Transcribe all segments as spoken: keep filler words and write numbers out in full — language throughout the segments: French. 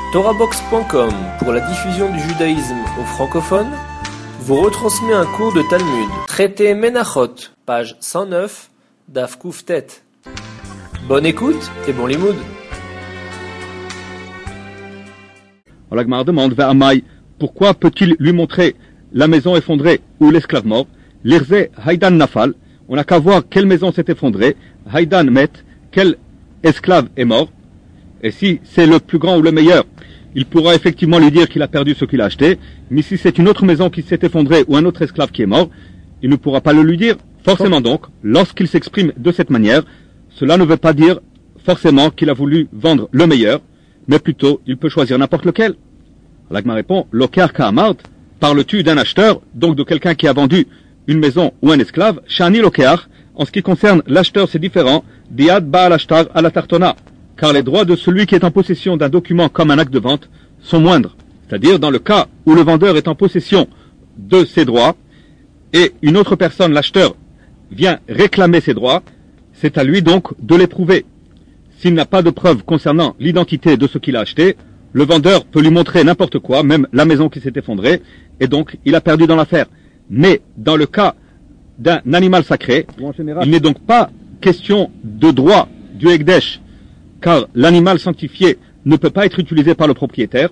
Torahbox point com, pour la diffusion du judaïsme aux francophones, vous retransmet un cours de Talmud, traité Menachot, page cent neuf, Daf Kuf Tet. Bonne écoute et bon limoud. La Gemara demande vers Amai, pourquoi peut-il lui montrer la maison effondrée ou l'esclave mort? L'Irze Haïdan Nafal, on n'a qu'à voir quelle maison s'est effondrée, Haïdan Met, quel esclave est mort. Et si c'est le plus grand ou le meilleur, il pourra effectivement lui dire qu'il a perdu ce qu'il a acheté. Mais si c'est une autre maison qui s'est effondrée ou un autre esclave qui est mort, il ne pourra pas le lui dire. Forcément donc, lorsqu'il s'exprime de cette manière, cela ne veut pas dire forcément qu'il a voulu vendre le meilleur, mais plutôt il peut choisir n'importe lequel. L'Agma répond, Lokar Ka'amart, parles-tu d'un acheteur, donc de quelqu'un qui a vendu une maison ou un esclave? Shani Lokar, en ce qui concerne l'acheteur c'est différent, Diad Ba'al Ashtar à la Tartona, car les droits de celui qui est en possession d'un document comme un acte de vente sont moindres. C'est-à-dire dans le cas où le vendeur est en possession de ses droits et une autre personne, l'acheteur, vient réclamer ses droits, c'est à lui donc de les prouver. S'il n'a pas de preuves concernant l'identité de ce qu'il a acheté, le vendeur peut lui montrer n'importe quoi, même la maison qui s'est effondrée, et donc il a perdu dans l'affaire. Mais dans le cas d'un animal sacré, il n'est donc pas question de droit du Hekdesh, car l'animal sanctifié ne peut pas être utilisé par le propriétaire.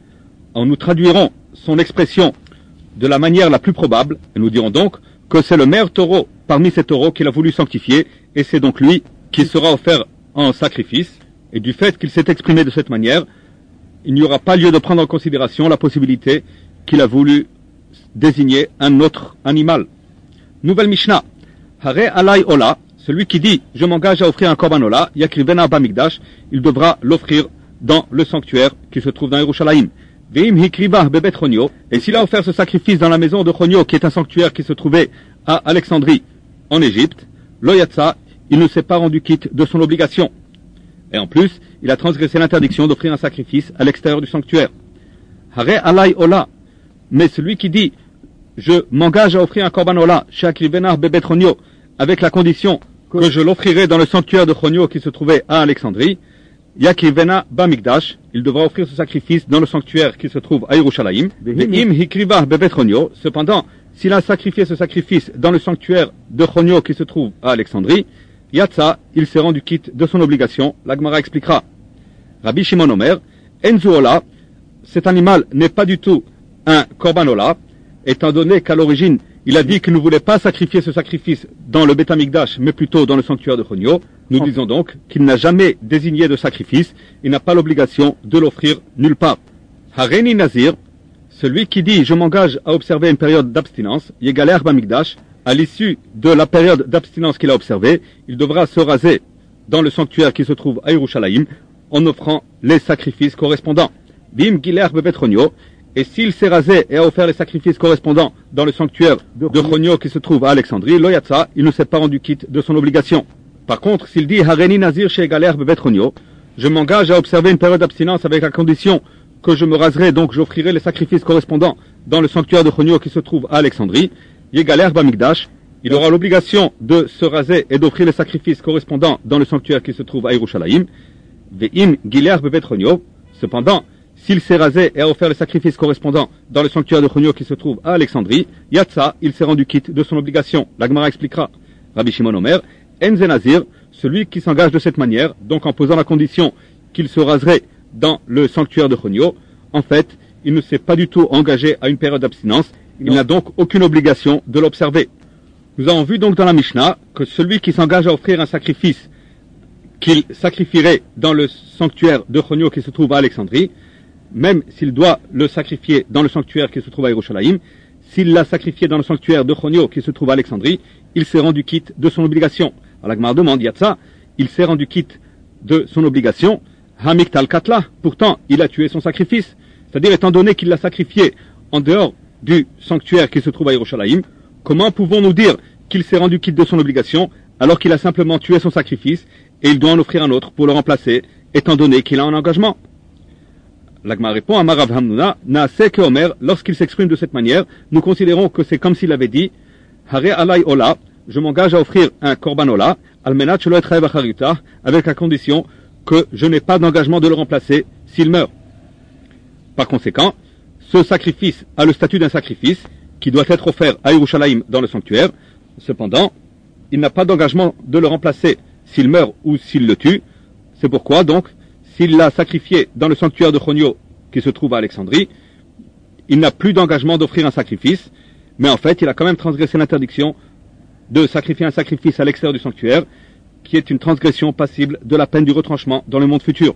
En nous traduirons son expression de la manière la plus probable, et nous dirons donc que c'est le meilleur taureau parmi ces taureaux qu'il a voulu sanctifier, et c'est donc lui qui sera offert en sacrifice. Et du fait qu'il s'est exprimé de cette manière, il n'y aura pas lieu de prendre en considération la possibilité qu'il a voulu désigner un autre animal. Nouvelle Mishnah. Hare alay ola. Celui qui dit « Je m'engage à offrir un korban ola » yakrivena bamikdash, il devra l'offrir dans le sanctuaire qui se trouve dans Yerushalayim. Veim hikriva bebet Chonio, et s'il a offert ce sacrifice dans la maison de Chonio, qui est un sanctuaire qui se trouvait à Alexandrie, en Égypte, lo yatsa, il ne s'est pas rendu quitte de son obligation. Et en plus, il a transgressé l'interdiction d'offrir un sacrifice à l'extérieur du sanctuaire. Hare alay ola, mais celui qui dit « Je m'engage à offrir un korban ola yakrivena bebet Chonio » avec la condition que je l'offrirai dans le sanctuaire de Chonio qui se trouvait à Alexandrie, Yakrivena Bamikdash, il devra offrir ce sacrifice dans le sanctuaire qui se trouve à Yerushalayim. Ve'im hikriva bebet Chonio, cependant, s'il a sacrifié ce sacrifice dans le sanctuaire de Chonio qui se trouve à Alexandrie, Yatsa, il s'est rendu quitte de son obligation. La Gemara expliquera. Rabbi Shimon Omer, Enzuola, cet animal n'est pas du tout un korban ola, étant donné qu'à l'origine, il a dit qu'il ne voulait pas sacrifier ce sacrifice dans le Beth Amikdash, mais plutôt dans le sanctuaire de Chonio. Nous oh. disons donc qu'il n'a jamais désigné de sacrifice, il n'a pas l'obligation de l'offrir nulle part. Hareni Nazir, celui qui dit « Je m'engage à observer une période d'abstinence » Yegaler Bamikdash, à l'issue de la période d'abstinence qu'il a observée, il devra se raser dans le sanctuaire qui se trouve à Yerushalayim en offrant les sacrifices correspondants. Bim Giler Bebet Chonio, et s'il s'est rasé et a offert les sacrifices correspondants dans le sanctuaire de Chonio qui se trouve à Alexandrie, lo yatsa, il ne s'est pas rendu quitte de son obligation. Par contre, s'il dit Hareni Nazir chez Galer Bebet Chonio, je m'engage à observer une période d'abstinence avec la condition que je me raserai, donc j'offrirai les sacrifices correspondants dans le sanctuaire de Chonio qui se trouve à Alexandrie, Yegaler Bamikdash, il aura l'obligation de se raser et d'offrir les sacrifices correspondants dans le sanctuaire qui se trouve à Yerushalayim. Ve'im Giler Bebet Chonio, cependant, s'il s'est rasé et a offert les sacrifices correspondants dans le sanctuaire de Chonio qui se trouve à Alexandrie, Yatsa, il s'est rendu quitte de son obligation. La Gemara expliquera. Rabbi Shimon Omer, Enze Nazir, celui qui s'engage de cette manière, donc en posant la condition qu'il se raserait dans le sanctuaire de Chonio, en fait, il ne s'est pas du tout engagé à une période d'abstinence, il n'a donc aucune obligation de l'observer. Nous avons vu donc dans la Mishnah que celui qui s'engage à offrir un sacrifice qu'il sacrifierait dans le sanctuaire de Chonio qui se trouve à Alexandrie, même s'il doit le sacrifier dans le sanctuaire qui se trouve à Yerushalayim, s'il l'a sacrifié dans le sanctuaire de Chonio qui se trouve à Alexandrie, il s'est rendu quitte de son obligation. Alors la Gemara demande, Yatsa, il s'est rendu quitte de son obligation, Hamiktal Katla, pourtant il a tué son sacrifice. C'est-à-dire, étant donné qu'il l'a sacrifié en dehors du sanctuaire qui se trouve à Yerushalayim, comment pouvons-nous dire qu'il s'est rendu quitte de son obligation alors qu'il a simplement tué son sacrifice et il doit en offrir un autre pour le remplacer, étant donné qu'il a un engagement? L'Agma répond à Marav Hamnuna, Naase ke Omer, lorsqu'il s'exprime de cette manière, nous considérons que c'est comme s'il avait dit, Hare alay ola, je m'engage à offrir un korban ola, almenat shelo etraev acharita, avec la condition que je n'ai pas d'engagement de le remplacer s'il meurt. Par conséquent, ce sacrifice a le statut d'un sacrifice qui doit être offert à Yerushalayim dans le sanctuaire. Cependant, il n'a pas d'engagement de le remplacer s'il meurt ou s'il le tue. C'est pourquoi, donc, s'il l'a sacrifié dans le sanctuaire de Chonio qui se trouve à Alexandrie, il n'a plus d'engagement d'offrir un sacrifice, mais en fait, il a quand même transgressé l'interdiction de sacrifier un sacrifice à l'extérieur du sanctuaire, qui est une transgression passible de la peine du retranchement dans le monde futur.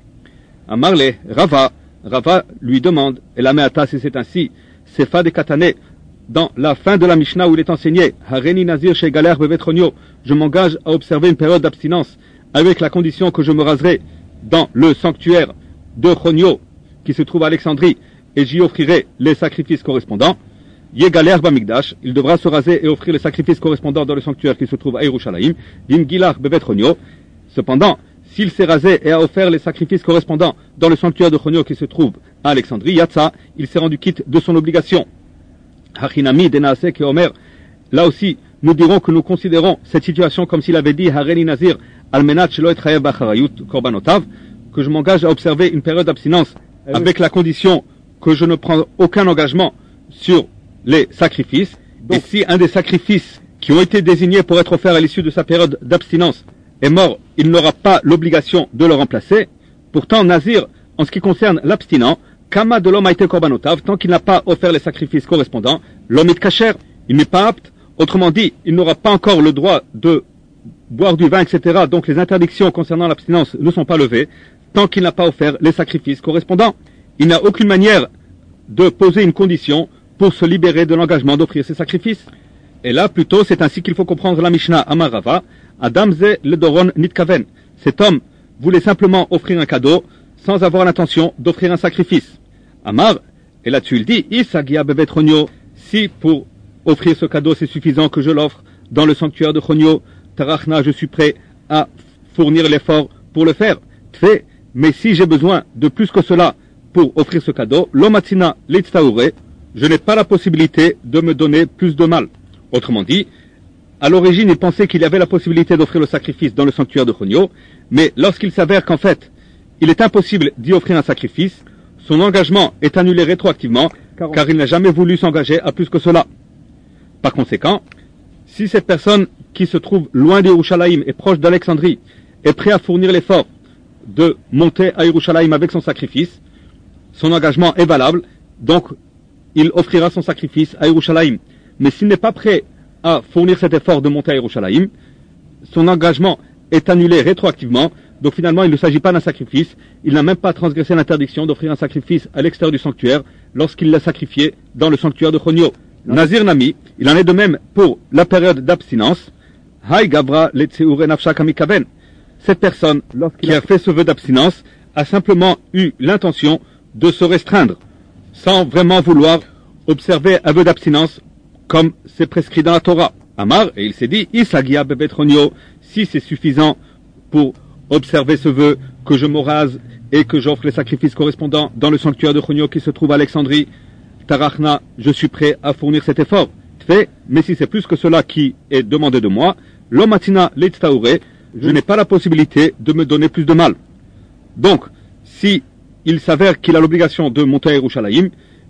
Amarle, Rava, Rava lui demande, et la meata, si c'est ainsi, Sefa de Katane, dans la fin de la Mishnah où il est enseigné, Hareni Nazir chez Galer Bevetronio, je m'engage à observer une période d'abstinence avec la condition que je me raserai dans le sanctuaire de Chonio qui se trouve à Alexandrie et j'y offrirai les sacrifices correspondants. Yegaler Bamikdash, il devra se raser et offrir les sacrifices correspondants dans le sanctuaire qui se trouve à Yerushalayim. Vim Gilar Bevetronio. Cependant, s'il s'est rasé et a offert les sacrifices correspondants dans le sanctuaire de Chonio qui se trouve à Alexandrie, Yatsa, il s'est rendu quitte de son obligation. Hachinami Denaase Keomer. Là aussi, nous dirons que nous considérons cette situation comme s'il avait dit Hareni Nazir Almenat Shelo et Chayev Bacharayut Korbanotav, que je m'engage à observer une période d'abstinence avec la condition que je ne prends aucun engagement sur les sacrifices. Donc, et si un des sacrifices qui ont été désignés pour être offerts à l'issue de sa période d'abstinence est mort, il n'aura pas l'obligation de le remplacer. Pourtant, Nazir, en ce qui concerne l'abstinent, Kama de l'homme a été korbanotav, tant qu'il n'a pas offert les sacrifices correspondants, l'homme est kasher, il n'est pas apte. Autrement dit, il n'aura pas encore le droit de boire du vin, et cetera. Donc les interdictions concernant l'abstinence ne sont pas levées, tant qu'il n'a pas offert les sacrifices correspondants. Il n'a aucune manière de poser une condition pour se libérer de l'engagement d'offrir ces sacrifices. Et là, plutôt, c'est ainsi qu'il faut comprendre la Mishnah Amarava, Adam ze le doron nitkaven. Cet homme voulait simplement offrir un cadeau sans avoir l'intention d'offrir un sacrifice. Amar, et là-dessus il dit, Isagia bebetronio, si pour offrir ce cadeau c'est suffisant que je l'offre dans le sanctuaire de Chonio, Tarachna, je suis prêt à fournir l'effort pour le faire. Tfé, mais si j'ai besoin de plus que cela pour offrir ce cadeau, Lomatina Litztaure, je n'ai pas la possibilité de me donner plus de mal. Autrement dit, à l'origine, il pensait qu'il y avait la possibilité d'offrir le sacrifice dans le sanctuaire de Chonio, mais lorsqu'il s'avère qu'en fait, il est impossible d'y offrir un sacrifice, son engagement est annulé rétroactivement, car il n'a jamais voulu s'engager à plus que cela. Par conséquent, si cette personne qui se trouve loin d'Yerushalayim et proche d'Alexandrie est prêt à fournir l'effort de monter à Yerushalayim avec son sacrifice, son engagement est valable, donc il offrira son sacrifice à Yerushalayim. Mais s'il n'est pas prêt à fournir cet effort de monter à Yerushalayim, son engagement est annulé rétroactivement, donc finalement il ne s'agit pas d'un sacrifice, il n'a même pas transgressé l'interdiction d'offrir un sacrifice à l'extérieur du sanctuaire lorsqu'il l'a sacrifié dans le sanctuaire de Chonio. Nazir Nami, il en est de même pour la période d'abstinence. Hay Gavra Letseure Nafsha Kamikaben. Cette personne, qui a fait ce vœu d'abstinence, a simplement eu l'intention de se restreindre, sans vraiment vouloir observer un vœu d'abstinence comme c'est prescrit dans la Torah. Amar, et il s'est dit, Isagia Bebetronio, si c'est suffisant pour observer ce vœu, que je me rase et que j'offre les sacrifices correspondants dans le sanctuaire de Chonio qui se trouve à Alexandrie, Tarachna, je suis prêt à fournir cet effort. Tfé, mais si c'est plus que cela qui est demandé de moi, Lomatina Litztaure, je n'ai pas la possibilité de me donner plus de mal. Donc, si il s'avère qu'il a l'obligation de monter à Yerushalayim,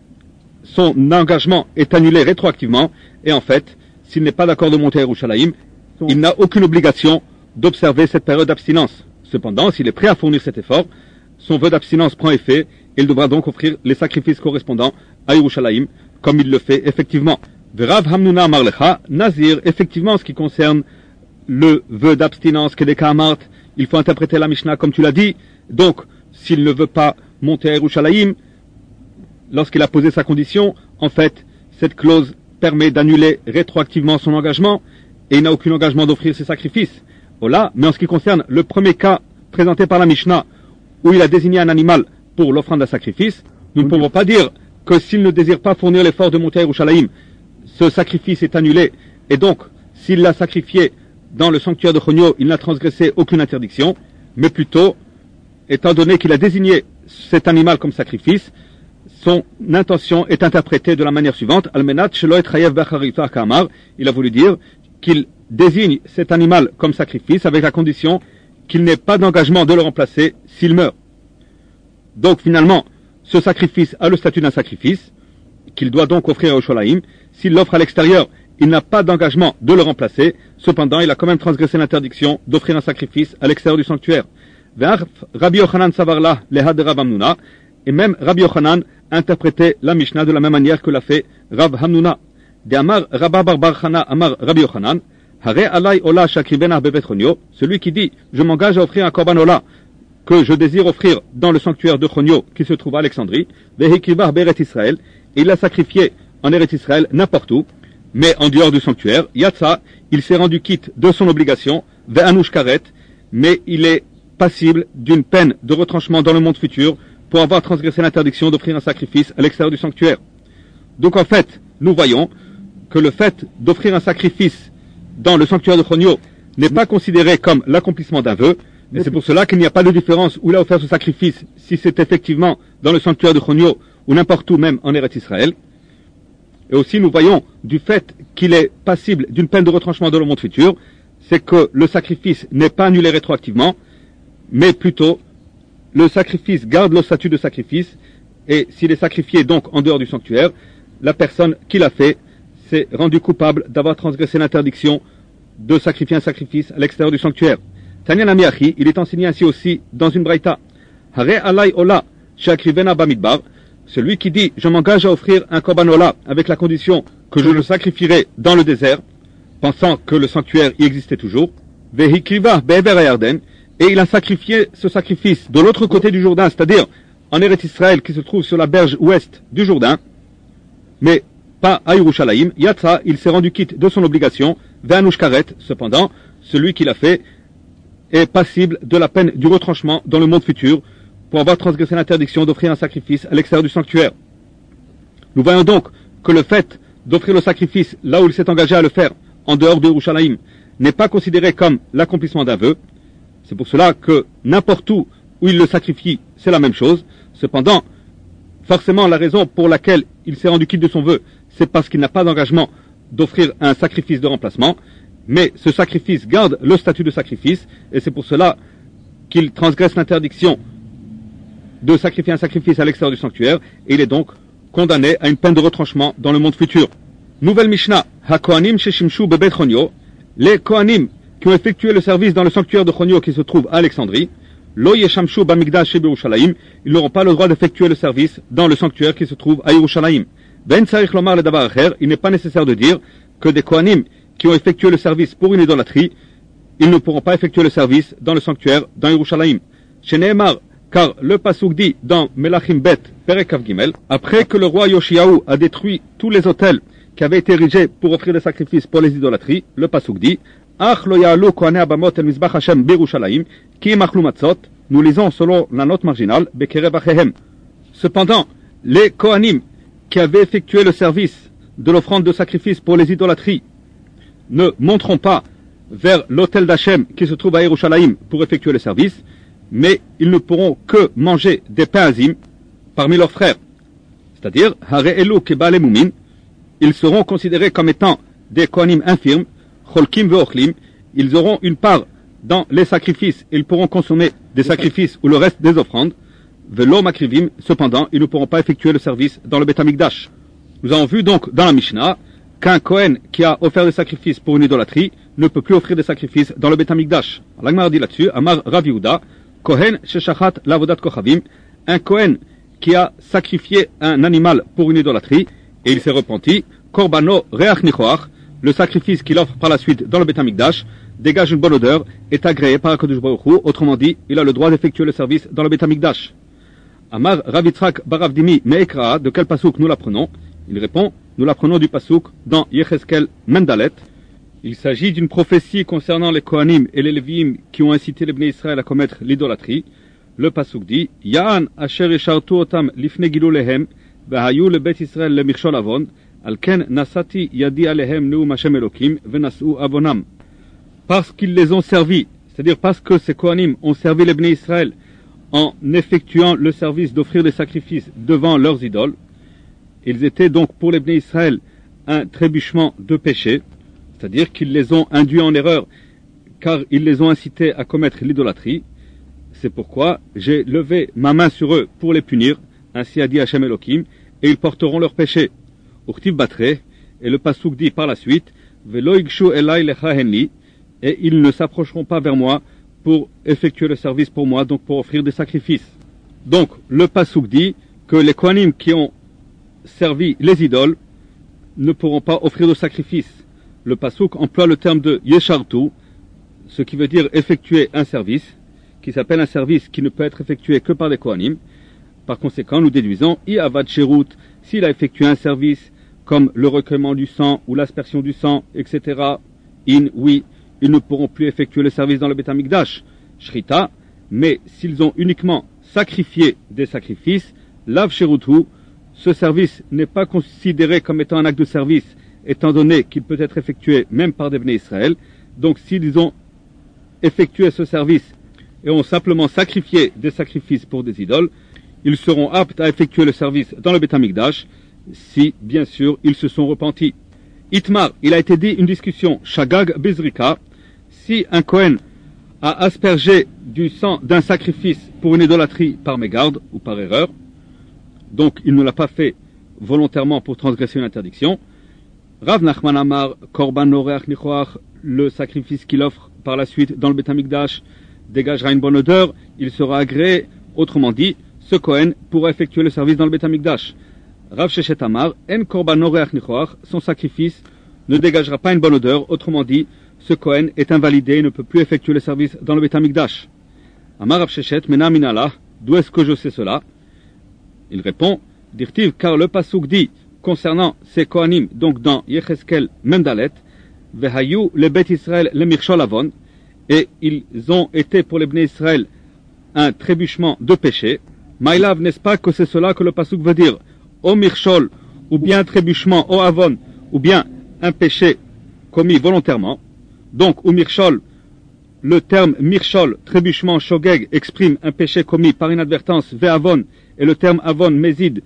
son engagement est annulé rétroactivement, et en fait, s'il n'est pas d'accord de monter à Yerushalayim, il n'a aucune obligation d'observer cette période d'abstinence. Cependant, s'il est prêt à fournir cet effort, son vœu d'abstinence prend effet, et il devra donc offrir les sacrifices correspondants à Yerushalayim, comme il le fait effectivement. Verav Hamnuna Marlecha, Nazir, effectivement, en ce qui concerne le vœu d'abstinence Kedeka Amart, il faut interpréter la Mishnah comme tu l'as dit. Donc, s'il ne veut pas monter à Yerushalayim, lorsqu'il a posé sa condition, en fait, cette clause permet d'annuler rétroactivement son engagement, et il n'a aucun engagement d'offrir ses sacrifices. Voilà. Mais en ce qui concerne le premier cas présenté par la Mishnah, où il a désigné un animal pour l'offrande d'un sacrifice, nous ne pouvons pas dire que s'il ne désire pas fournir l'effort de monter à Yerushalayim, ce sacrifice est annulé, et donc, s'il l'a sacrifié dans le sanctuaire de Chonio, il n'a transgressé aucune interdiction, mais plutôt, étant donné qu'il a désigné cet animal comme sacrifice, son intention est interprétée de la manière suivante, Almenat Shelo et Chayev Bacharita Kamar, il a voulu dire qu'il désigne cet animal comme sacrifice avec la condition qu'il n'ait pas d'engagement de le remplacer s'il meurt. Donc finalement, ce sacrifice a le statut d'un sacrifice, qu'il doit donc offrir à Yerushalayim. S'il l'offre à l'extérieur, il n'a pas d'engagement de le remplacer. Cependant, il a quand même transgressé l'interdiction d'offrir un sacrifice à l'extérieur du sanctuaire. Rabbi Yochanan savarla lehad Rav Hamnuna, et même Rabbi Yochanan a interprété la Mishnah de la même manière que l'a fait Rav Hamnuna. De Amar Rabba bar bar Chana Amar Rabbi Yochanan, Hare alay ola shakrivena bevet Chonio, celui qui dit je m'engage à offrir un korban ola que je désire offrir dans le sanctuaire de Chonio qui se trouve à Alexandrie, vehikrivar beret Israël, et il l'a sacrifié en Eretz Israël n'importe où, mais en dehors du sanctuaire, Yatsa, il s'est rendu quitte de son obligation, ve'anush karet, mais il est passible d'une peine de retranchement dans le monde futur pour avoir transgressé l'interdiction d'offrir un sacrifice à l'extérieur du sanctuaire. Donc en fait, nous voyons que le fait d'offrir un sacrifice dans le sanctuaire de Chonio n'est pas considéré comme l'accomplissement d'un vœu, et c'est pour cela qu'il n'y a pas de différence où il a offert ce sacrifice, si c'est effectivement dans le sanctuaire de Chonio ou n'importe où même en Eretz Israël. Et aussi nous voyons du fait qu'il est passible d'une peine de retranchement dans le monde futur, c'est que le sacrifice n'est pas annulé rétroactivement, mais plutôt le sacrifice garde le statut de sacrifice, et s'il est sacrifié donc en dehors du sanctuaire, la personne qui l'a fait s'est rendue coupable d'avoir transgressé l'interdiction de sacrifier un sacrifice à l'extérieur du sanctuaire. Tanya Namiachi, il est enseigné ainsi aussi dans une braïta. Hare alay ola shakrivena bamidbar, celui qui dit je m'engage à offrir un korban ola avec la condition que je le sacrifierai dans le désert, pensant que le sanctuaire y existait toujours, vehikriva be'ever hayarden, et il a sacrifié ce sacrifice de l'autre côté du Jourdain, c'est-à-dire en Eretz Israël qui se trouve sur la berge ouest du Jourdain, mais pas à Yerushalayim. Yatsa, il s'est rendu quitte de son obligation, ve'anush karet, cependant, celui qui l'a fait est passible de la peine du retranchement dans le monde futur pour avoir transgressé l'interdiction d'offrir un sacrifice à l'extérieur du sanctuaire. Nous voyons donc que le fait d'offrir le sacrifice là où il s'est engagé à le faire, en dehors de Yerushalayim, n'est pas considéré comme l'accomplissement d'un vœu. C'est pour cela que n'importe où où il le sacrifie, c'est la même chose. Cependant, forcément, la raison pour laquelle il s'est rendu quitte de son vœu, c'est parce qu'il n'a pas d'engagement d'offrir un sacrifice de remplacement, mais ce sacrifice garde le statut de sacrifice, et c'est pour cela qu'il transgresse l'interdiction de sacrifier un sacrifice à l'extérieur du sanctuaire, et il est donc condamné à une peine de retranchement dans le monde futur. Nouvelle Mishnah, HaKohanim sheshimshu bebet Chonio, les Kohanim qui ont effectué le service dans le sanctuaire de Chonio qui se trouve à Alexandrie, Lo yeshamshu bamigdash shebe Yerushalayim, ils n'auront pas le droit d'effectuer le service dans le sanctuaire qui se trouve à Yerushalayim. Ben tzarich lomar le davar acher, il n'est pas nécessaire de dire que des Kohanim qui ont effectué le service pour une idolâtrie, ils ne pourront pas effectuer le service dans le sanctuaire dans Yerushalayim. Sheneemar, car le pasuk dit dans Melachim Bet, Perek Kav Gimel, après que le roi Yoshiaou a détruit tous les autels qui avaient été érigés pour offrir des sacrifices pour les idolâtries, le pasuk dit Ach lo ya'alu kohanei abamot el mizbach Hashem b'Yerushalayim ki machlu matzot, nous lisons selon la note marginale bekerev achehem. Cependant, les Kohanim qui avaient effectué le service de l'offrande de sacrifice pour les idolâtries ne monteront pas vers l'autel d'Hachem qui se trouve à Yerushalayim pour effectuer le service, mais ils ne pourront que manger des pains azim parmi leurs frères. C'est-à-dire, Hare elu kebale mumin, ils seront considérés comme étant des Kohanim infirmes, Cholkim ve'ochlim, ils auront une part dans les sacrifices, ils pourront consommer des sacrifices ou le reste des offrandes, Velo makrivim, cependant, ils ne pourront pas effectuer le service dans le Beth Amikdash. Nous avons vu donc dans la Mishnah qu'un Kohen qui a offert des sacrifices pour une idolâtrie ne peut plus offrir des sacrifices dans le Beth Amikdash. L'Agmar dit là-dessus, Amar Rav Yehuda, Kohen sheshachat lavodat kochavim, un Kohen qui a sacrifié un animal pour une idolâtrie et il s'est repenti, Korbano reach nichoach, le sacrifice qu'il offre par la suite dans le Beth Amikdash dégage une bonne odeur, est agréé par HaKadosh Baruch Hu, autrement dit, il a le droit d'effectuer le service dans le Beth Amikdash. Amar Rav Yitzhak bar Rav Dimi me'ekra, de quel pasuk nous l'apprenons? Il répond, nous l'apprenons du pasuk dans Yecheskel Mendalet. Il s'agit d'une prophétie concernant les Kohanim et les Léviim qui ont incité les Bnei Israël à commettre l'idolâtrie. Le pasuk dit, Ya'an asher yeshartu otam lifne gilulehem, vehayu le Bet Israël le mirshol avon, alken nasati yadi alehem neum Hashem Elokim, venas'u avonam. Parce qu'ils les ont servis, c'est-à-dire parce que ces Kohanim ont servi les Bnei Israël en effectuant le service d'offrir des sacrifices devant leurs idoles, ils étaient donc pour les Bnei Israël un trébuchement de péché, c'est-à-dire qu'ils les ont induits en erreur car ils les ont incités à commettre l'idolâtrie. C'est pourquoi j'ai levé ma main sur eux pour les punir, Ainsi a dit Hashem Elohim, et ils porteront leurs péchés. Urtiv batre, et le pasuk dit par la suite, Velo igshu elai lecha henli, et ils ne s'approcheront pas vers moi pour effectuer le service pour moi, donc pour offrir des sacrifices. Donc, le pasuk dit que les Kohanim qui ont servi les idoles ne pourront pas offrir de sacrifices. Le pasuk emploie le terme de yeshartu, ce qui veut dire effectuer un service, qui s'appelle un service qui ne peut être effectué que par les Kohanim. Par conséquent, nous déduisons i avad sherut, s'il a effectué un service comme le recueillement du sang ou l'aspersion du sang, et cetera. In, oui, ils ne pourront plus effectuer le service dans le Beth Amikdash, shrita, mais s'ils ont uniquement sacrifié des sacrifices, lav sherutu, ce service n'est pas considéré comme étant un acte de service, étant donné qu'il peut être effectué même par des Bnei Israël. Donc s'ils ont effectué ce service et ont simplement sacrifié des sacrifices pour des idoles, ils seront aptes à effectuer le service dans le Beth Amikdash, si, bien sûr, ils se sont repentis. Itmar, il a été dit une discussion, Shagag Bezrika, si un Kohen a aspergé du sang d'un sacrifice pour une idolâtrie par mégarde ou par erreur, donc il ne l'a pas fait volontairement pour transgresser une interdiction, Rav Nachman Amar, Korban Noreach Nichoach, le sacrifice qu'il offre par la suite dans le Beth Amikdash, dégagera une bonne odeur, il sera agréé, autrement dit, ce Kohen pourra effectuer le service dans le Beth Amikdash. Rav Sheshet Amar, En Korban Noreach Nichoach, son sacrifice ne dégagera pas une bonne odeur, autrement dit, ce Kohen est invalidé et ne peut plus effectuer le service dans le Beth Amikdash. Amar Rav Sheshet, Mena Minala, d'où est-ce que je sais cela? Il répond, Dirtiv, car le pasuk dit, concernant ces Kohanim, donc dans Yecheskel Mendalet, Vehayu le Bet Israël le Mirshol Avon, et ils ont été pour les Bnei Israël un trébuchement de péché. Maïlav, n'est-ce pas que c'est cela que le pasuk veut dire? Au Mirshol, ou bien un trébuchement, au Avon, ou bien un péché commis volontairement. Donc, au Mirshol, le terme Mirshol, trébuchement, shogeg, exprime un péché commis par inadvertance, Ve'avon, et le terme Avon, Mézid,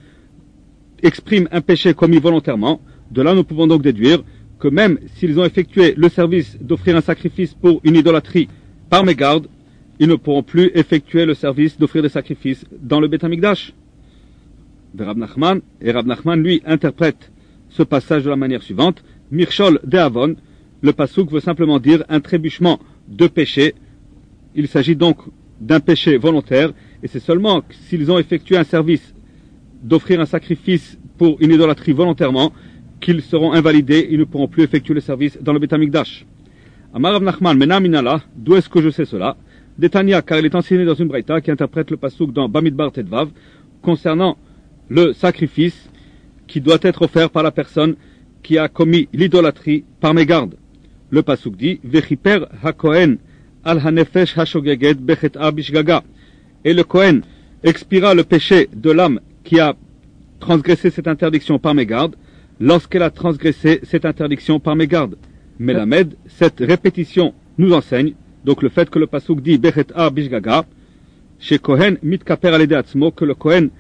exprime un péché commis volontairement. De là, nous pouvons donc déduire que même s'ils ont effectué le service d'offrir un sacrifice pour une idolâtrie par mégarde, ils ne pourront plus effectuer le service d'offrir des sacrifices dans le Beth Amikdash. De Rav Nachman, et Rav Nachman, lui, interprète ce passage de la manière suivante, Mirshol de Avon, le pasuk veut simplement dire un trébuchement de péché. Il s'agit donc d'un péché volontaire, et c'est seulement s'ils ont effectué un service d'offrir un sacrifice pour une idolâtrie volontairement qu'ils seront invalidés, ils ne pourront plus effectuer le service dans le Beth Amikdash. Amar Rav Nachman, Mena Minala, d'où est-ce que je sais cela? D'Etania, car il est enseigné dans une braïta qui interprète le pasuk dans Bamidbar Tedvav, concernant le sacrifice qui doit être offert par la personne qui a commis l'idolâtrie par mégarde. Le pasuk dit, Vechiper hakohen al hanefesh hashogeged bechet'a bishgaga. Et le Kohen expira le péché de l'âme qui a transgressé cette interdiction par mégarde, lorsqu'elle a transgressé cette interdiction par mégarde. Mais la Med, cette répétition nous enseigne, donc le fait que le pasuk dit bechet'a bishgaga, chez Kohen mitkaper alede atzmo, que le Kohen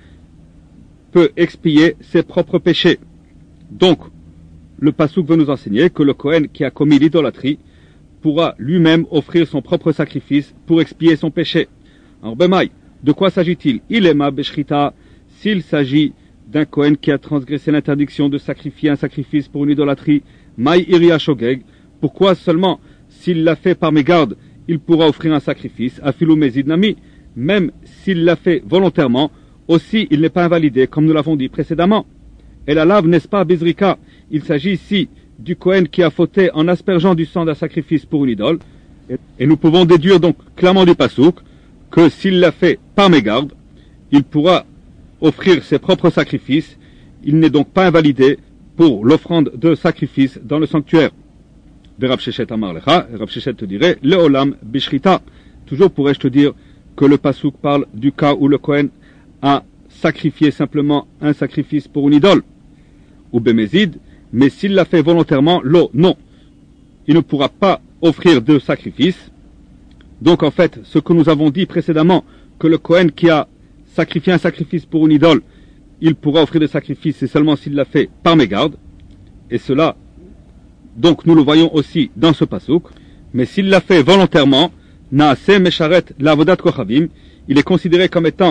peut expier ses propres péchés. Donc, le pasuk veut nous enseigner que le Kohen qui a commis l'idolâtrie pourra lui-même offrir son propre sacrifice pour expier son péché. Alors, Bemaï, de quoi s'agit-il? Il est ma beshrita, s'il s'agit d'un Kohen qui a transgressé l'interdiction de sacrifier un sacrifice pour une idolâtrie, Maï iria shogeg, pourquoi seulement s'il l'a fait par mégarde, il pourra offrir un sacrifice, afilou mezid nami, même s'il l'a fait volontairement, aussi il n'est pas invalidé, comme nous l'avons dit précédemment. Et la lave, n'est-ce pas, Bezrika? Il s'agit ici du Kohen qui a fauté en aspergeant du sang d'un sacrifice pour une idole. Et nous pouvons déduire donc clairement du pasouk que s'il l'a fait par mégarde, il pourra offrir ses propres sacrifices. Il n'est donc pas invalidé pour l'offrande de sacrifice dans le sanctuaire. De Rav Sheshet Amar Lecha, Rav Sheshet te dirait, le Olam Bishrita. Toujours pourrais-je te dire que le pasouk parle du cas où le Kohen a sacrifié simplement un sacrifice pour une idole, ou Bémézid, mais s'il l'a fait volontairement, l'eau, non. Il ne pourra pas offrir de sacrifice. Donc en fait, ce que nous avons dit précédemment, que le Kohen qui a sacrifié un sacrifice pour une idole, il pourra offrir des sacrifices, c'est seulement s'il l'a fait par mégarde. Et cela, donc nous le voyons aussi dans ce pasouk. Mais s'il l'a fait volontairement, Naase Mesharet Lavodat Kochavim, il est considéré comme étant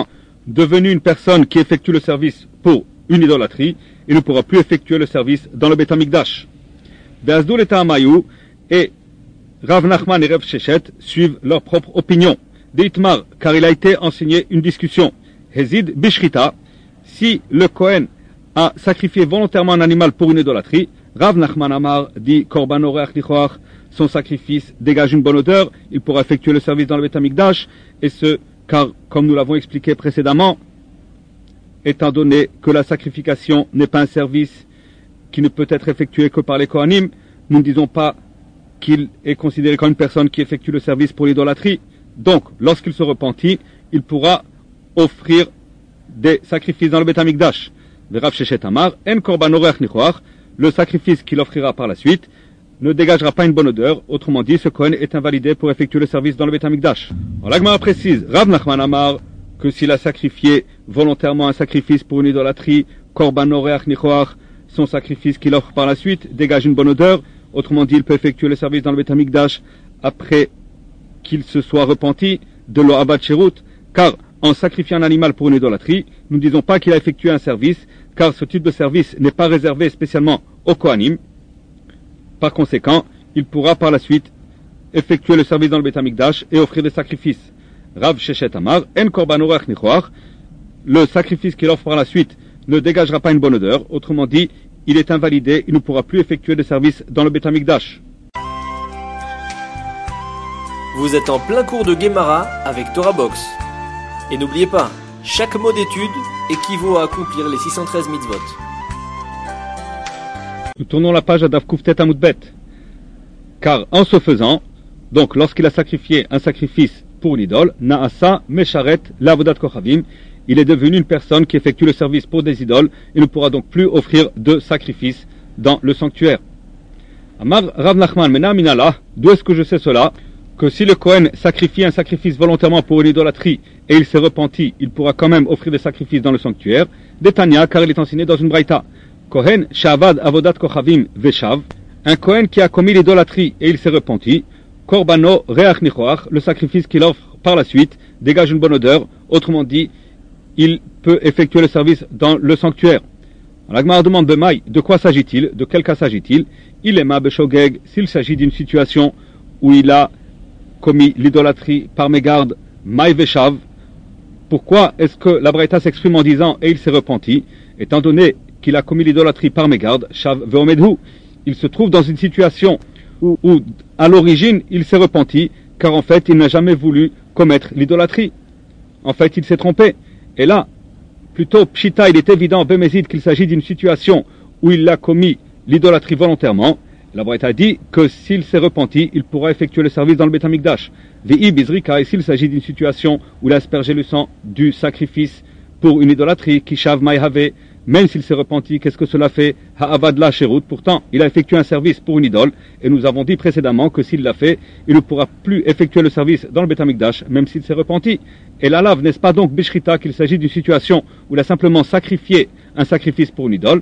devenu une personne qui effectue le service pour une idolâtrie, il ne pourra plus effectuer le service dans le Beit HaMikdash. Be'azdul et Ta'amayu et Rav Nachman et Rav Sheshet suivent leur propre opinion. Deitmar, car il a été enseigné une discussion. Hezid Bishrita, si le Kohen a sacrifié volontairement un animal pour une idolâtrie, Rav Nachman Amar dit Korban Oreach Nichoach, son sacrifice dégage une bonne odeur, il pourra effectuer le service dans le Beit HaMikdash, et ce, car, comme nous l'avons expliqué précédemment, étant donné que la sacrification n'est pas un service qui ne peut être effectué que par les Kohanim, nous ne disons pas qu'il est considéré comme une personne qui effectue le service pour l'idolâtrie. Donc, lorsqu'il se repentit, il pourra offrir des sacrifices dans le Beit HaMikdash. Rav Sheshet Amar, En Korban Oreach Nichoach, le sacrifice qu'il offrira par la suite ne dégagera pas une bonne odeur. Autrement dit, ce Kohen est invalidé pour effectuer le service dans le Beit HaMikdash. La Gemara précise, Rav Nachman Amar, que s'il a sacrifié volontairement un sacrifice pour une idolâtrie, Korban Oreach Nichoach, son sacrifice qu'il offre par la suite dégage une bonne odeur. Autrement dit, il peut effectuer le service dans le Beit HaMikdash après qu'il se soit repenti de l'O'avad Sherut, car en sacrifiant un animal pour une idolâtrie, nous ne disons pas qu'il a effectué un service, car ce type de service n'est pas réservé spécialement aux Kohanim. Par conséquent, il pourra par la suite effectuer le service dans le Beit HaMikdash et offrir des sacrifices. Rav Sheshet Amar, En Korban Oreach Nichoach, le sacrifice qu'il offre par la suite ne dégagera pas une bonne odeur. Autrement dit, il est invalidé, il ne pourra plus effectuer de service dans le Beit HaMikdash. Vous êtes en plein cours de Gemara avec Torah Box. Et n'oubliez pas, chaque mot d'étude équivaut à accomplir les six cent treize mitzvot. Nous tournons la page à Daf Kuftet Amud Bet. Car en ce faisant, donc lorsqu'il a sacrifié un sacrifice pour une idole, Naasa Mesharet Lavodat Kochavim, il est devenu une personne qui effectue le service pour des idoles et ne pourra donc plus offrir de sacrifice dans le sanctuaire. Amar Rav Nachman Mena Minala, d'où est-ce que je sais cela? Que si le Kohen sacrifie un sacrifice volontairement pour une idolâtrie et il s'est repenti, il pourra quand même offrir des sacrifices dans le sanctuaire. Detania, car il est enseigné dans une braïta. Kohen Shavad Avodat Kochavim Veshav, un Kohen qui a commis l'idolâtrie et il s'est repenti. Korbano Reach Nichoach, le sacrifice qu'il offre par la suite dégage une bonne odeur. Autrement dit, il peut effectuer le service dans le sanctuaire. La Gemara demande Bemaï, de quoi s'agit-il? De quel cas s'agit-il? Il est ma Beshogeg, s'il s'agit d'une situation où il a commis l'idolâtrie par mégarde, Maï Veshav. Pourquoi est-ce que la Braïta s'exprime en disant et il s'est repenti? Étant donné qu'il a commis l'idolâtrie par mégarde, Shav Veomedhu, il se trouve dans une situation où, où à l'origine il s'est repenti, car en fait il n'a jamais voulu commettre l'idolâtrie. En fait il s'est trompé. Et là, plutôt Pshita, il est évident, Bémézid, qu'il s'agit d'une situation où il a commis l'idolâtrie volontairement. La Braïta dit que s'il s'est repenti, il pourra effectuer le service dans le Beit HaMikdash. Ve'i Bizrika, et s'il s'agit d'une situation où il a aspergé le sang du sacrifice pour une idolâtrie, Kishav Maïhave, même s'il s'est repenti, qu'est-ce que cela fait? Ha'avad la Sherut, pourtant, il a effectué un service pour une idole, et nous avons dit précédemment que s'il l'a fait, il ne pourra plus effectuer le service dans le Beit HaMikdash, même s'il s'est repenti. Et la lave, n'est-ce pas donc Bishrita qu'il s'agit d'une situation où il a simplement sacrifié un sacrifice pour une idole,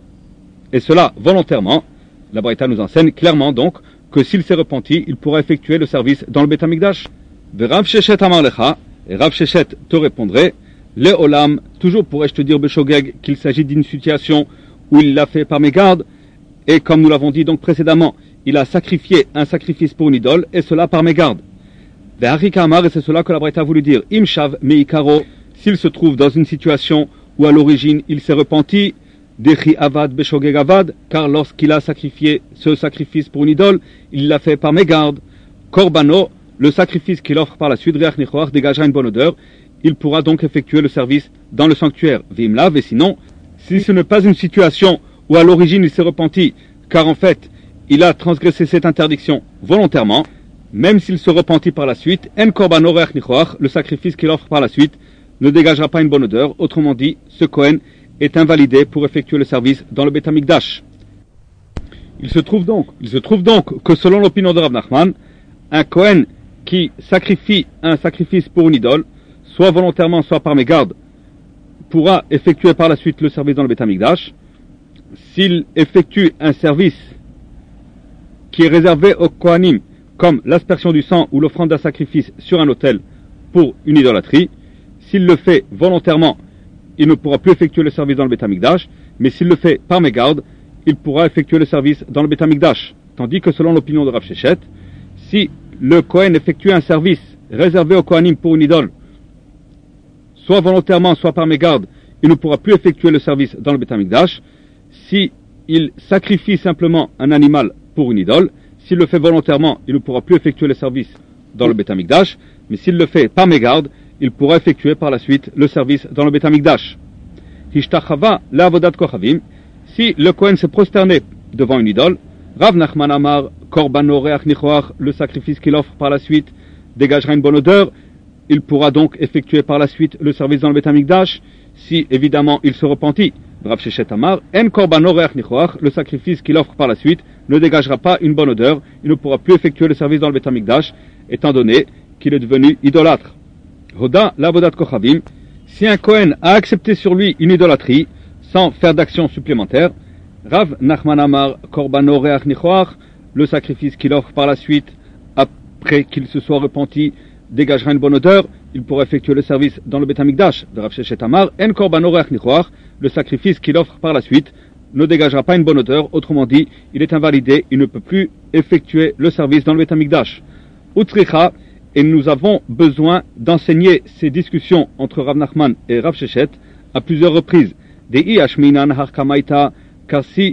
et cela volontairement? La Braïta nous enseigne clairement donc que s'il s'est repenti, il pourra effectuer le service dans le Beit HaMikdash. Rav Sheshet Amar Lecha, et Rav Sheshet te répondrait, Le Olam, toujours pourrais-je te dire Beshogeg qu'il s'agit d'une situation où il l'a fait par mégarde, et comme nous l'avons dit donc précédemment, il a sacrifié un sacrifice pour une idole, et cela par mégarde. Ve'harika Amar, et c'est cela que la Braïta a voulu dire, Imshav Meikaro, s'il se trouve dans une situation où à l'origine il s'est repenti, Dechi Avad Beshogeg Avad, car lorsqu'il a sacrifié ce sacrifice pour une idole, il l'a fait par mégarde. Korbano, le sacrifice qu'il offre par la suite, Reach Nichoach, dégagera une bonne odeur, il pourra donc effectuer le service dans le sanctuaire. Vimlav, et sinon, si ce n'est pas une situation où à l'origine il s'est repenti, car en fait, il a transgressé cette interdiction volontairement, même s'il se repentit par la suite, En Korbano Reach Nichoach, le sacrifice qu'il offre par la suite, ne dégagera pas une bonne odeur, autrement dit, ce Kohen est invalidé pour effectuer le service dans le Beit HaMikdash. Il se trouve donc, il se trouve donc que selon l'opinion de Rav Nachman, un Kohen qui sacrifie un sacrifice pour une idole, soit volontairement, soit par mégarde, pourra effectuer par la suite le service dans le Beit HaMikdash. S'il effectue un service qui est réservé aux Kohanim, comme l'aspersion du sang ou l'offrande d'un sacrifice sur un autel pour une idolâtrie, s'il le fait volontairement, il ne pourra plus effectuer le service dans le Beit HaMikdash, mais s'il le fait par mégarde, il pourra effectuer le service dans le Beit HaMikdash. Tandis que selon l'opinion de Rav Sheshet, si le Kohen effectue un service réservé au Kohanim pour une idole, soit volontairement, soit par mégarde, il ne pourra plus effectuer le service dans le Beit HaMikdash. Si il sacrifie simplement un animal pour une idole, s'il le fait volontairement, il ne pourra plus effectuer le service dans le Beit HaMikdash, mais s'il le fait par mégarde, il pourra effectuer par la suite le service dans le Beit HaMikdash. Hishtachava le'avodat kochavim, si le Kohen s'est prosterné devant une idole, Rav Nachman Amar, Korban Oreach Nichoach, le sacrifice qu'il offre par la suite, dégagera une bonne odeur, il pourra donc effectuer par la suite le service dans le Beit HaMikdash, si évidemment il se repentit. Rav Sheshet Amar, En Korban Oreach Nichoach, le sacrifice qu'il offre par la suite ne dégagera pas une bonne odeur, il ne pourra plus effectuer le service dans le Beit HaMikdash, étant donné qu'il est devenu idolâtre. Hoda l'avodat kochavim, si un Kohen a accepté sur lui une idolâtrie, sans faire d'action supplémentaire, Rav Nachman Amar, Korban Oreach Nichoach, le sacrifice qu'il offre par la suite, après qu'il se soit repenti, dégagera une bonne odeur, il pourra effectuer le service dans le Beit HaMikdash. De Rav Sheshet Amar, En Korban Oreach Nichoach, le sacrifice qu'il offre par la suite ne dégagera pas une bonne odeur, autrement dit, il est invalidé, il ne peut plus effectuer le service dans le Beit HaMikdash. Utzricha, et nous avons besoin d'enseigner ces discussions entre Rav Nachman et Rav Sheshet à plusieurs reprises. Dei Ashminan Harkamaita, car si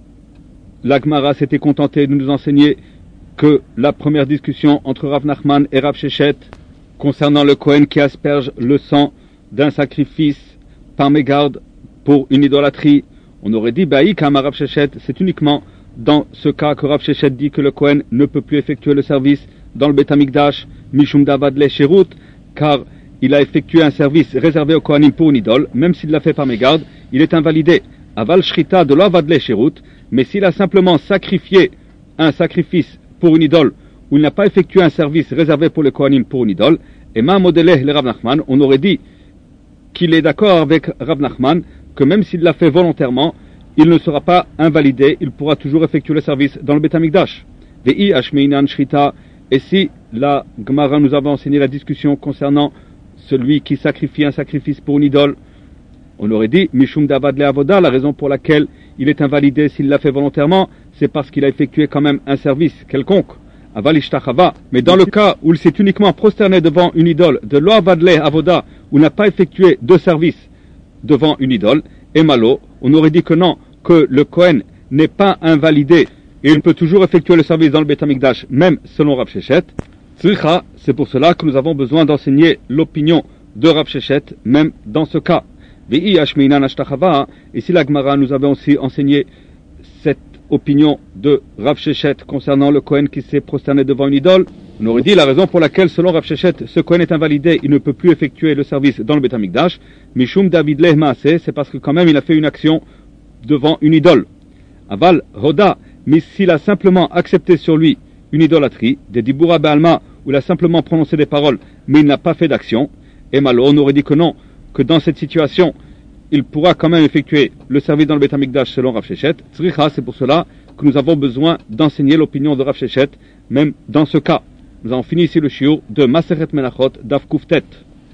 la Gemara s'était contentée de nous enseigner que la première discussion entre Rav Nachman et Rav Sheshet concernant le Kohen qui asperge le sang d'un sacrifice par mégarde pour une idolâtrie, on aurait dit Baï Kama Rav Sheshet, c'est uniquement dans ce cas que Rav Sheshet dit que le Kohen ne peut plus effectuer le service dans le Beit HaMikdash, Mishum Davad Le Sherut, car il a effectué un service réservé au Kohanim pour une idole, même s'il l'a fait par mégarde, il est invalidé. Aval Shrita de l'Avad Le Sherut, mais s'il a simplement sacrifié un sacrifice pour une idole, où il n'a pas effectué un service réservé pour le Kohanim pour une idole, et ma modelé le Rav Nachman, on aurait dit qu'il est d'accord avec Rav Nachman, que même s'il l'a fait volontairement, il ne sera pas invalidé, il pourra toujours effectuer le service dans le Beit HaMikdash. Ve'i Ashmeinan Shrita, et si la Gemara nous avait enseigné la discussion concernant celui qui sacrifie un sacrifice pour une idole, on aurait dit Mishum Davad Le Avoda, la raison pour laquelle il est invalidé s'il l'a fait volontairement, c'est parce qu'il a effectué quand même un service quelconque. Aval Ishtachava. Mais dans le cas où il s'est uniquement prosterné devant une idole, de Lo Avad Le Avoda, où n'a pas effectué de service devant une idole, et malo, on aurait dit que non, que le Kohen n'est pas invalidé et il peut toujours effectuer le service dans le Beit HaMikdash, même selon Rav Sheshet. Tzricha, c'est pour cela que nous avons besoin d'enseigner l'opinion de Rav Sheshet, même dans ce cas. Ve'i Ashmeinan Ashtachava, et si la Gemara nous avait aussi enseigné cette opinion de Rav Sheshet concernant le Kohen qui s'est prosterné devant une idole, on aurait dit la raison pour laquelle, selon Rav Sheshet, ce Kohen est invalidé, il ne peut plus effectuer le service dans le Beit HaMikdash. Mishum David Leh Maaseh, c'est parce que quand même il a fait une action devant une idole. Aval Roda, mais s'il a simplement accepté sur lui une idolâtrie, des Dibura Be'alma, où il a simplement prononcé des paroles, mais il n'a pas fait d'action, et malo, on aurait dit que non, que dans cette situation, il pourra quand même effectuer le service dans le Beit HaMikdash selon Rav Sheshet. Tzricha, c'est pour cela que nous avons besoin d'enseigner l'opinion de Rav Sheshet, même dans ce cas. Nous avons fini ici le shiur de Masechet Menachot Daf Kuftet.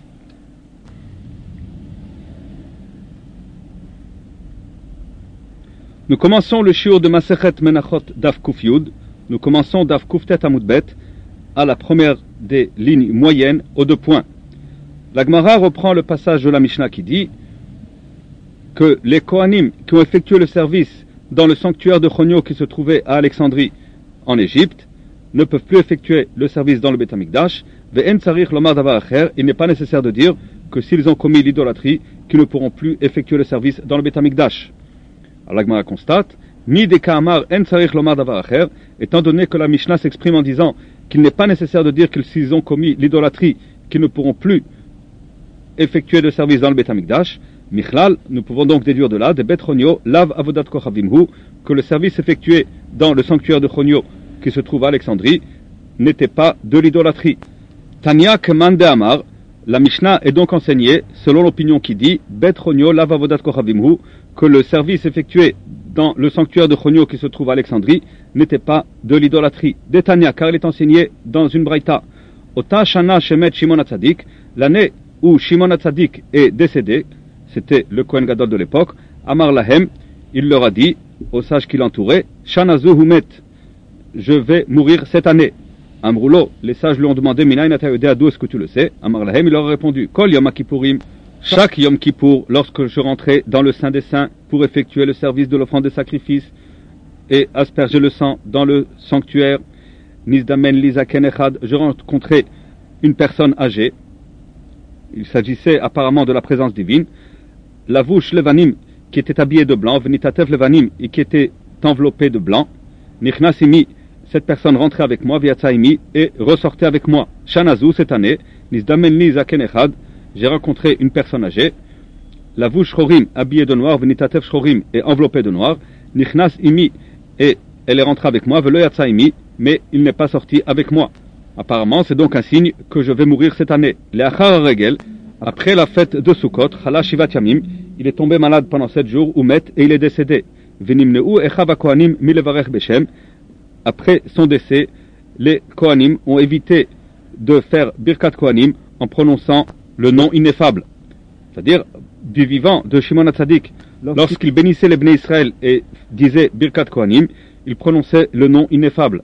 Nous commençons le shiur de Masechet Menachot Daf Kuf Yud. Nous commençons Daf Kuftet Amud Bet à la première des lignes moyennes aux deux points. La Gemara reprend le passage de la Mishnah qui dit que les Kohanim qui ont effectué le service dans le sanctuaire de Chonio qui se trouvait à Alexandrie en Égypte ne peuvent plus effectuer le service dans le Beit HaMikdash. Ve'en tzarich lomar davar acher, il n'est pas nécessaire de dire que s'ils ont commis l'idolâtrie, qu'ils ne pourront plus effectuer le service dans le Beit HaMikdash. Alors la Gemara constate, mi de ka'amar en tzarich lomar davar acher, étant donné que la Mishnah s'exprime en disant qu'il n'est pas nécessaire de dire que s'ils ont commis l'idolâtrie, qu'ils ne pourront plus effectuer le service dans le Beit HaMikdash. Michlal, nous pouvons donc déduire de là, de Bet Chonio, lav avodat kochavimhu, que le service effectué dans le sanctuaire de Chonio qui se trouve à Alexandrie n'était pas de l'idolâtrie. Tanya Keman de Amar, la Mishnah est donc enseignée selon l'opinion qui dit Bet Chonio lav avodat kochavimhu, que le service effectué dans le sanctuaire de Chonio qui se trouve à Alexandrie n'était pas de l'idolâtrie. De Tanya, car il est enseigné dans une braïta. Ota Shana Shemet Shimon HaTzadik, l'année où Shimon HaTzadik est décédé, c'était le Kohen Gadol de l'époque, Amar Lahem, il leur a dit, aux sages qui l'entouraient, Shanazu Humet, je vais mourir cette année. Amroulo, les sages lui ont demandé, Minayin ata yodea, d'où est-ce que tu le sais? Amar Lahem, il leur a répondu, Kol Yom Kippourim, chaque Yom Kippour, lorsque je rentrais dans le Saint des Saints pour effectuer le service de l'offrande des sacrifices et asperger le sang dans le sanctuaire, Nizdamen Lizaken Echad, je rencontrais une personne âgée. Il s'agissait apparemment de la présence divine. Lavouche Levanim, qui était habillé de blanc, Venitatev Levanim, et qui était enveloppé de blanc. Nichnasimi, cette personne rentrait avec moi, Viatsaimi, et ressortait avec moi. Shanazu, cette année, Nizdamen Lizaken Echad, j'ai rencontré une personne âgée. Lavouche Chorim, habillé de noir, Venitatev Chorim, et enveloppé de noir. Nichnas Imi, et elle est rentrée avec moi, Velo Yatsaimi, mais il n'est pas sorti avec moi. Apparemment, c'est donc un signe que je vais mourir cette année. Le'achar regel, après la fête de Sukkot, Chala Shivat Yamim, il est tombé malade pendant sept jours, ou met, et il est décédé. Venimneu echav kohanim milevarech beshem. Après son décès, les Kohanim ont évité de faire Birkat Kohanim en prononçant le nom ineffable. C'est-à-dire, du vivant de Shimon HaTzadik, lorsqu'il bénissait les Bnei Israël et disait Birkat Kohanim, il prononçait le nom ineffable.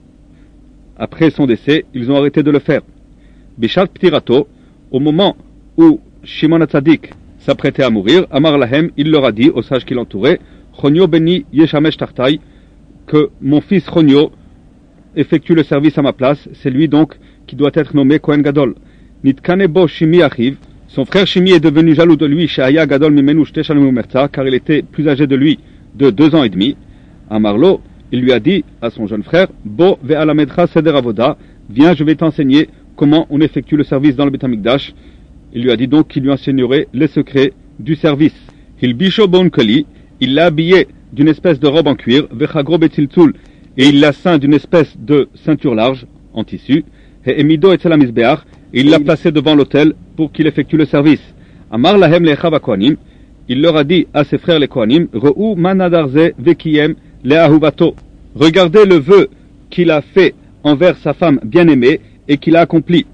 Après son décès, ils ont arrêté de le faire. Bishat Ptirato, au moment où Shimon HaTzadik s'apprêtait à mourir, Amar Lahem, il leur a dit aux sages qui l'entouraient, Chonio Beni Yeshamesh Tartai, que mon fils Chonio effectue le service à ma place, c'est lui donc qui doit être nommé Kohen Gadol. Nitkanebo Shimi Achiv, son frère Shimi est devenu jaloux de lui, Shaya Gadol Mimenu Shteshanim Umerza, car il était plus âgé de lui de deux ans et demi. Amarlo, il lui a dit à son jeune frère, Bo ve'alamedcha seder avoda, viens, je vais t'enseigner comment on effectue le service dans le Beth Amikdash. Il lui a dit donc qu'il lui enseignerait les secrets du service. Hilbisho bon keli, il l'a habillé d'une espèce de robe en cuir, vechagro betziltzul, et il l'a ceint d'une espèce de ceinture large en tissu, et emido etzel hamizbeach, et il l'a placé devant l'autel pour qu'il effectue le service. Amar lahem lechav hakohanim, il leur a dit à ses frères les Kohanim, Re'u manadarze vekiyem le'ahuvato. Regardez le vœu qu'il a fait envers sa femme bien-aimée et qu'il a accompli.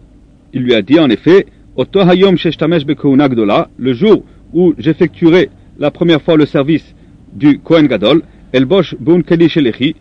Il lui a dit en effet, Oto hayom sheshtamesh bekouna gdola, le jour où j'effectuerai la première fois le service du Kohen Gadol, elbosh bun kedi shelechi,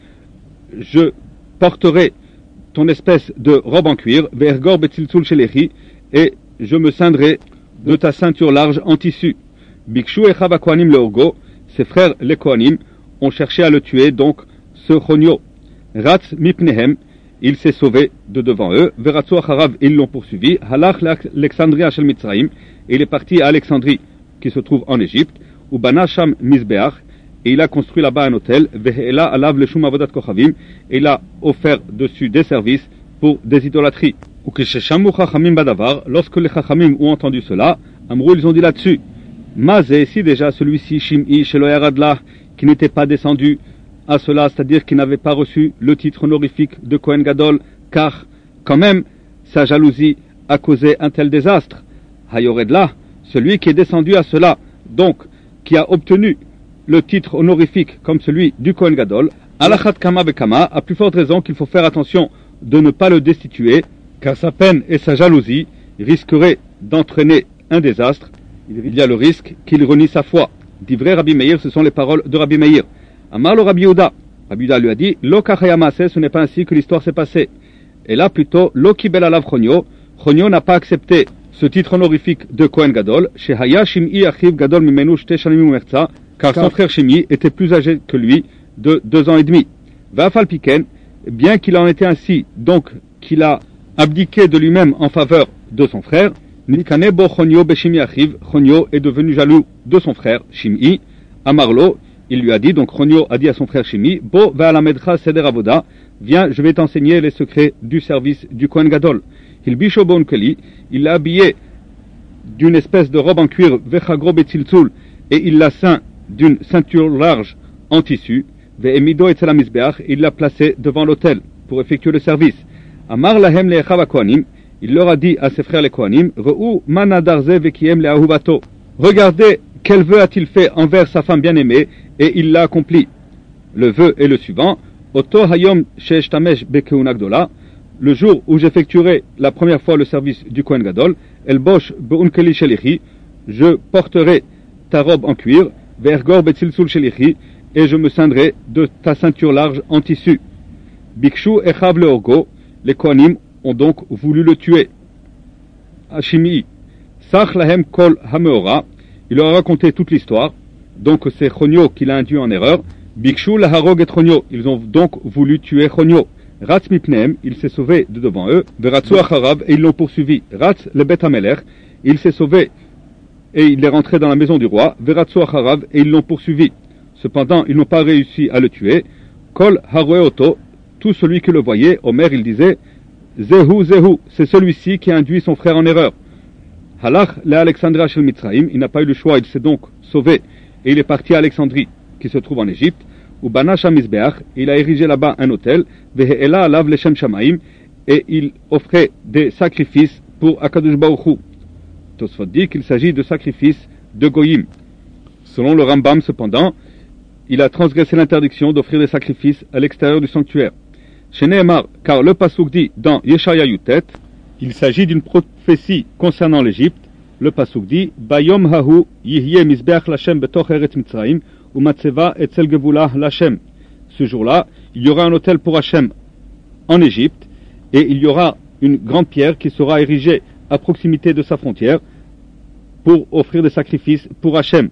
je porterai ton espèce de robe en cuir, vergor betziltzul shelechi, et je me ceindrai de ta ceinture large en tissu. Bikshu echav hakohanim leorgo, ses frères les Kohanim ont cherché à le tuer, donc ce Chonio. Ratz mipnehem, il s'est sauvé de devant eux. Veratzu acharav, ils l'ont poursuivi. Halach l'Alexandria shel Mitzraim, et il est parti à Alexandrie, qui se trouve en Égypte. Ubana sham mizbeach, et il a construit là-bas un hôtel. Veheela alav leshum avodat kochavim, et il a offert dessus des services pour des idolâtries. Ukesheshamu chachamim badavar, lorsque les chachamim ont entendu cela, Amrou, ils ont dit là-dessus, Mazé, si déjà celui-ci, Shim'i, Shelo Yaradlah, qui n'était pas descendu à cela, c'est-à-dire qui n'avait pas reçu le titre honorifique de Kohen Gadol, car quand même sa jalousie a causé un tel désastre. Hayoredlah, celui qui est descendu à cela, donc qui a obtenu le titre honorifique comme celui du Kohen Gadol, Alachat Kama Bekama, a plus forte raison qu'il faut faire attention de ne pas le destituer, car sa peine et sa jalousie risqueraient d'entraîner un désastre. Il y a le risque qu'il renie sa foi. Divrei Rabbi Meir, ce sont les paroles de Rabbi Meir. Amar le Rabbi Yehuda. Rabbi Yehuda lui a dit, Lo kachayamase, ce n'est pas ainsi que l'histoire s'est passée. Et là plutôt, Lo kibel alav Chonio. Chonio n'a pas accepté ce titre honorifique de Kohen Gadol, Shehaya Shim'i achiv Gadol mimenu shte shanim umerza, car son frère Shim'i était plus âgé que lui de deux ans et demi. Va'afal piken, bien qu'il en était ainsi, donc qu'il a abdiqué de lui-même en faveur de son frère, Nitkane bo Chonio beshimi achiv, Chonio est devenu jaloux de son frère Shim'i. Amarlo, il lui a dit, donc Chonio a dit à son frère Shim'i, Bo ve'alamedcha seder avoda, viens, je vais t'enseigner les secrets du service du Kohen Gadol. Il bisho bon keli, il l'a habillé d'une espèce de robe en cuir, vechagro betziltzul, et il l'a ceint d'une ceinture large en tissu, ve'emido etzel hamizbeach, il l'a placé devant l'autel pour effectuer le service. Amar lahem le'echav hakohanim, il leur a dit à ses frères les Kohanim, Re'u manadarze vekiem le'ahuvato. Regardez quel vœu a-t-il fait envers sa femme bien-aimée, et il l'a accompli. Le vœu est le suivant, Oto hayom she'eshtamesh bekeuna gdola, le jour où j'effectuerai la première fois le service du Kohen Gadol, Elbosh be'unkeli shelichi, je porterai ta robe en cuir, ve'ergor be'tzilsul shelichi, et je me ceindrai de ta ceinture large en tissu. Bikshu echav leorgo, les Kohanim ont donc voulu le tuer. Hashimi, Sach lahem kol hameora, il leur a raconté toute l'histoire, donc c'est Chonio qui l'a induit en erreur. Bikshu laharog et Chonio, ils ont donc voulu tuer Chonio. Ratz mipneem, il s'est sauvé de devant eux, veratsu acharab, et ils l'ont poursuivi. Ratz le bet hamelech, il s'est sauvé et il est rentré dans la maison du roi, veratsu acharab, et ils l'ont poursuivi. Cependant, ils n'ont pas réussi à le tuer. Kol haroeoto, tout celui qui le voyait, Omer, il disait, Zehu, Zehu, c'est celui-ci qui a induit son frère en erreur. Halach le Alexandria shel Mitzraim, il n'a pas eu le choix, il s'est donc sauvé, et il est parti à Alexandrie, qui se trouve en Égypte. Ou Banash Mizbeach, il a érigé là-bas un hôtel, Vehe'ela alav leshem shamaim, et il offrait des sacrifices pour Akadosh Baruch Hu. Tosfot dit qu'il s'agit de sacrifices de Goyim. Selon le Rambam, cependant, il a transgressé l'interdiction d'offrir des sacrifices à l'extérieur du sanctuaire. Chez Nehemar, car le pasuk dit dans Yeshaya Yutet, il s'agit d'une prophétie concernant l'Égypte. Le pasuk dit Bayom hahu yihye mizbeach lachem betoch eretz Mitzraim ou matzeva etzel gevula lachem. Ce jour-là, il y aura un autel pour Hachem en Égypte et il y aura une grande pierre qui sera érigée à proximité de sa frontière pour offrir des sacrifices pour Hachem.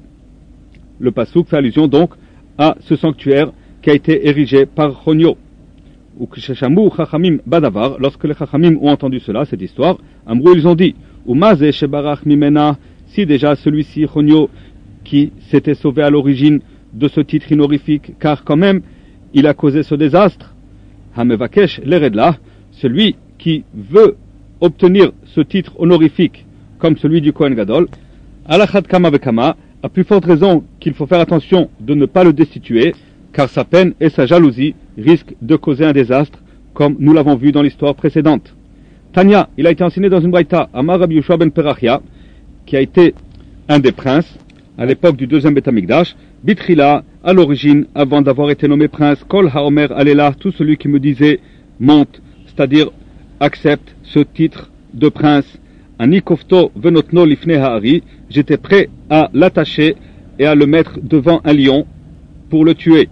Le pasuk fait allusion donc à ce sanctuaire qui a été érigé par Chonio. Ou Ksheshamu Chachamim Badavar, lorsque les Chachamim ont entendu cela, cette histoire, Amrou, ils ont dit, Umaze Shebarach Mimena, si déjà celui-ci, Chonio, qui s'était sauvé à l'origine de ce titre honorifique, car quand même, il a causé ce désastre. Hamevakesh Leredla, celui qui veut obtenir ce titre honorifique, comme celui du Kohen Gadol, Alachat Kama Vekama, à plus forte raison qu'il faut faire attention de ne pas le destituer, car sa peine et sa jalousie risquent de causer un désastre, comme nous l'avons vu dans l'histoire précédente. Tanya, il a été enseigné dans une braïta, Amar Rabbi Yoshua ben Perachia, qui a été un des princes à l'époque du deuxième Beth Amikdash, Bitrila, à l'origine, avant d'avoir été nommé prince, Kol Haomer Alela, tout celui qui me disait monte, c'est-à-dire accepte ce titre de prince, Ani Kofto Venotno Lifne Ha'ari, j'étais prêt à l'attacher et à le mettre devant un lion pour le tuer.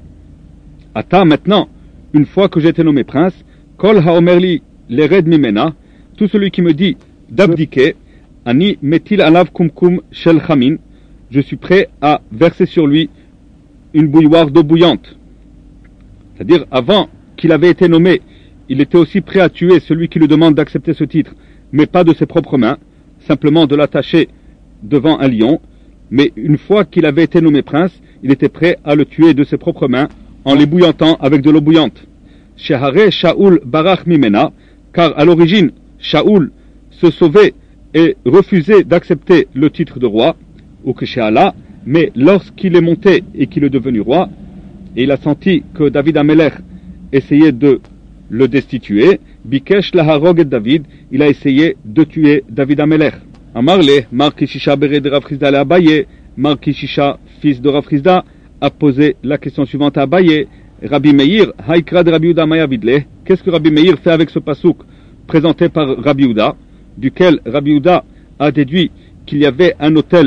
Ata, maintenant, une fois que j'ai été nommé prince, Kol Haomerli Lered Mimena, tout celui qui me dit d'abdiquer, Ani Metil Alav Kumkum Shel Chamin, je suis prêt à verser sur lui une bouilloire d'eau bouillante. C'est-à-dire, avant qu'il avait été nommé, il était aussi prêt à tuer celui qui lui demande d'accepter ce titre, mais pas de ses propres mains, simplement de l'attacher devant un lion. Mais une fois qu'il avait été nommé prince, il était prêt à le tuer de ses propres mains en l'ébouillantant avec de l'eau bouillante. Shehare Shaoul Barach Mimena, car à l'origine, Shaoul se sauvait et refusait d'accepter le titre de roi, ou que Shehala, mais lorsqu'il est monté et qu'il est devenu roi, et il a senti que David Amelech essayait de le destituer, Bikesh Laharog et David, il a essayé de tuer David Amelech. Amarle, Mar Kishisha Bere de Rav Chizda le Abaye, Mar Kishisha, fils de Rav Chizda, a posé la question suivante à Abaye, Rabbi Meir, Haikra de Rabbi Uda Maya Vidle, qu'est-ce que Rabbi Meir fait avec ce pasouk présenté par Rabbi Uda, duquel Rabbi Uda a déduit qu'il y avait un autel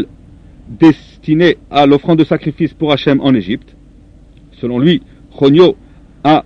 destiné à l'offrande de sacrifice pour Hachem en Égypte. Selon lui, Chonio a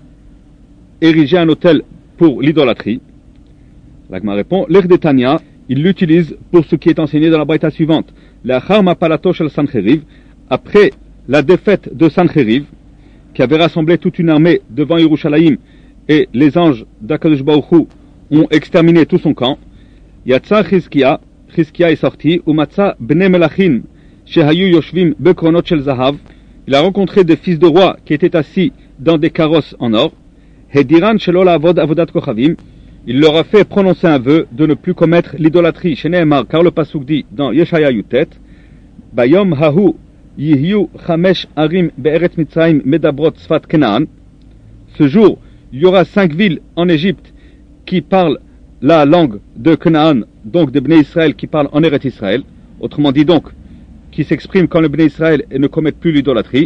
érigé un autel pour l'idolâtrie. L'Agma répond, l'Erdetania, il l'utilise pour ce qui est enseigné dans la braïta suivante. L'Achar Mapalato shel Sancheriv, après la défaite de Sancheriv, qui avait rassemblé toute une armée devant Yerushalayim, et les anges d'Akadosh Baruch Hu ont exterminé tout son camp, Yatsa Chizkia, Chizkia est sorti, Umatsa Bnei Melachim, Shehayu Yoshvim Bekronot shel Zahav, il a rencontré des fils de rois qui étaient assis dans des carrosses en or, Hediran Shelo La'avod Avodat Kochavim, il leur a fait prononcer un vœu de ne plus commettre l'idolâtrie, chez Nehemar, car le pasuk dit dans Yeshaya Yutet, Bayom Hahu Yihyu Chamesh Arim Be'eret Mitzrayim Medabrot Sfat Kenaan, ce jour, il y aura cinq villes en Égypte qui parlent la langue de Canaan, donc des Bnei Israël qui parlent en Eretz Israël, autrement dit donc, qui s'expriment quand le Bnei Israël et ne commettent plus l'idolâtrie.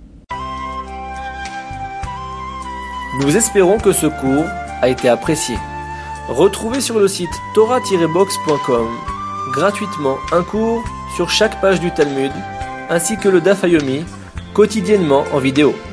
Nous espérons que ce cours a été apprécié. Retrouvez sur le site torah tiret box point com gratuitement un cours sur chaque page du Talmud, ainsi que le Daf Yomi, quotidiennement en vidéo.